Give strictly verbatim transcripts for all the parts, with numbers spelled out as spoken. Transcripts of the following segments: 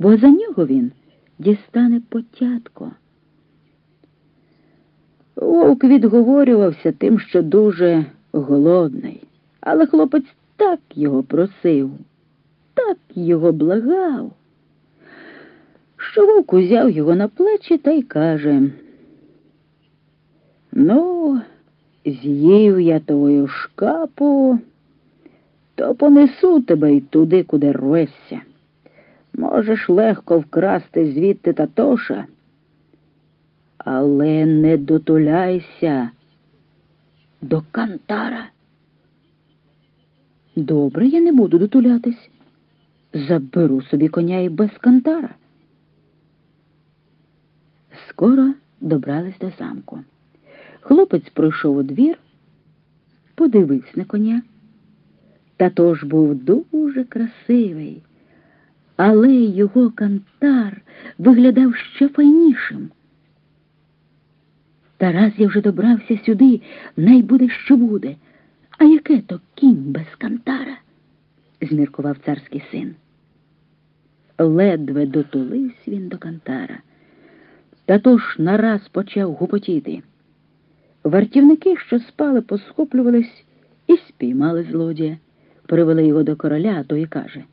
бо за нього він дістане потятко. Вовк відговорювався тим, що дуже голодний, але хлопець так його просив, так його благав, що вовк узяв його на плечі та й каже: «Ну, з'їв я твою шкапу, то понесу тебе й туди, куди рвешся. Можеш легко вкрасти звідти Татоша, але не дотуляйся до Кантара». «Добре, я не буду дотулятись. Заберу собі коня і без Кантара». Скоро добрались до замку. Хлопець пройшов у двір, подивився на коня. Татош був дуже красивий, але його Кантар виглядав ще файнішим. «Та раз я вже добрався сюди, най буде, що буде. А яке то кінь без Кантара?» – зміркував царський син. Ледве дотулився він до Кантара. Татош нараз почав гупотіти. Вартівники, що спали, посхоплювались і спіймали злодія. Привели його до короля, а той і каже: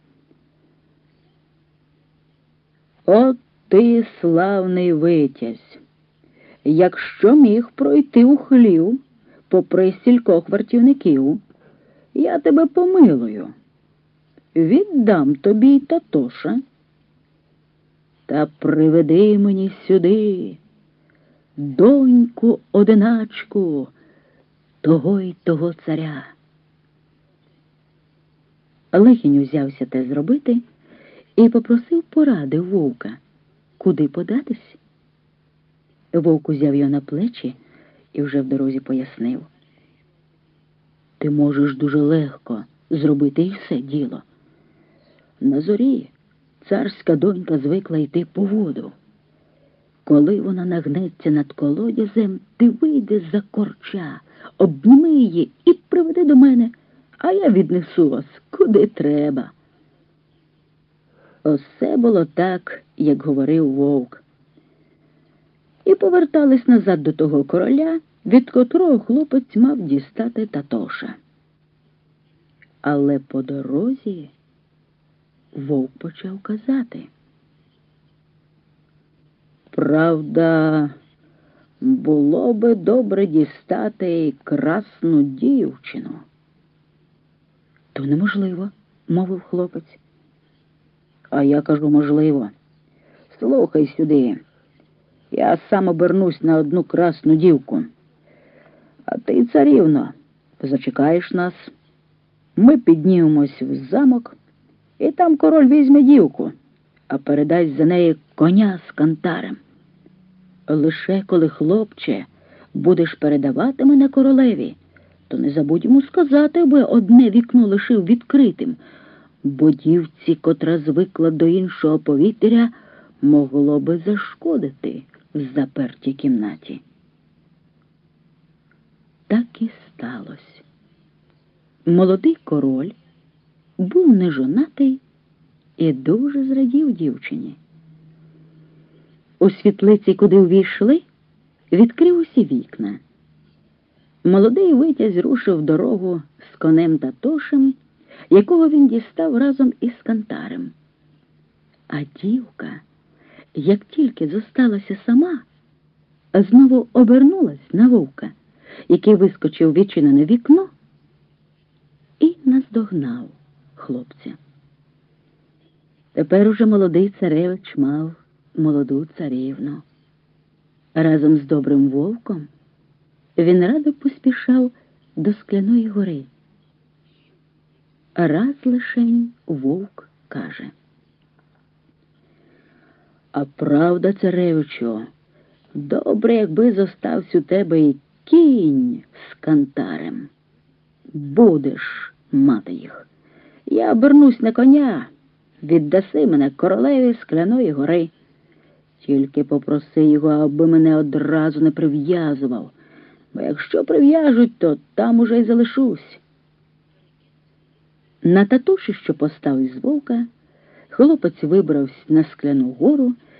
«От ти, славний витязь! Якщо міг пройти у хлів попри стількох вартівників, я тебе помилую. Віддам тобі й Татоша. Та приведи мені сюди доньку одиначку того й того царя». Лихінь узявся те зробити і попросив поради вовка, куди податись. Вовк узяв його на плечі і вже в дорозі пояснив: «Ти можеш дуже легко зробити і все діло. На зорі царська донька звикла йти по воду. Коли вона нагнеться над колодязем, ти вийди за корча, обніми її і приведи до мене, а я віднесу вас куди треба». Усе було так, як говорив вовк. І повертались назад до того короля, від котрого хлопець мав дістати Татоша. Але по дорозі вовк почав казати: «Правда, було би добре дістати красну дівчину». «То неможливо», – мовив хлопець. «А я кажу, можливо. Слухай сюди. Я сам обернусь на одну красну дівку. А ти, царівно, зачекаєш нас. Ми піднімемось в замок, і там король візьме дівку, а передасть за неї коня з Кантарем. Лише коли, хлопче, будеш передавати мене королеві, то не забудь йому сказати, аби одне вікно лишив відкритим, бо дівці, котра звикла до іншого повітря, могло би зашкодити в запертій кімнаті». Так і сталося. Молодий король був нежонатий і дуже зрадів дівчині. У світлиці, куди увійшли, відкрив усі вікна. Молодий витязь рушив в дорогу з конем Татошем, якого він дістав разом із Кантарем. А дівка, як тільки зосталася сама, знову обернулась на вовка, який вискочив в відчинене вікно і наздогнав хлопця. Тепер уже молодий царевич мав молоду царівну. Разом з добрим вовком він радо поспішав до Скляної гори. Раз лишень вовк каже: «А правда, царевичу, добре, якби зостався у тебе і кінь з Кантарем. Будеш мати їх. Я обернусь на коня, віддаси мене королеві Скляної гори. Тільки попроси його, аби мене одразу не прив'язував, бо якщо прив'яжуть, то там уже й залишусь». На Татоші, що постав із вовка, Хлопець вибрався на Скляну гору